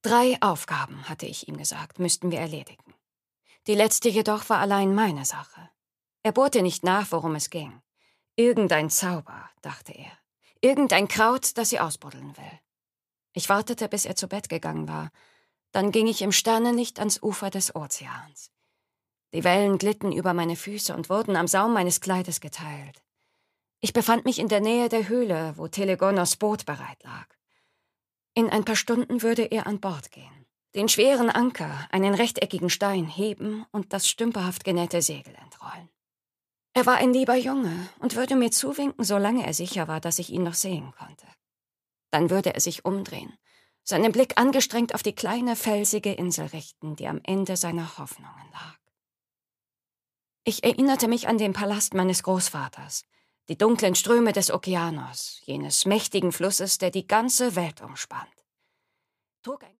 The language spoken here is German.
3 Aufgaben, hatte ich ihm gesagt, müssten wir erledigen. Die letzte jedoch war allein meine Sache. Er bohrte nicht nach, worum es ging. Irgendein Zauber, dachte er. Irgendein Kraut, das sie ausbuddeln will. Ich wartete, bis er zu Bett gegangen war. Dann ging ich im Sternenlicht ans Ufer des Ozeans. Die Wellen glitten über meine Füße und wurden am Saum meines Kleides geteilt. Ich befand mich in der Nähe der Höhle, wo Telegonos Boot bereit lag. In ein paar Stunden würde er an Bord gehen. Den schweren Anker, einen rechteckigen Stein, heben und das stümperhaft genähte Segel entrollen. Er war ein lieber Junge und würde mir zuwinken, solange er sicher war, dass ich ihn noch sehen konnte. Dann würde er sich umdrehen, seinen Blick angestrengt auf die kleine, felsige Insel richten, die am Ende seiner Hoffnungen lag. Ich erinnerte mich an den Palast meines Großvaters, die dunklen Ströme des Okeanos, jenes mächtigen Flusses, der die ganze Welt umspannt. Trug ein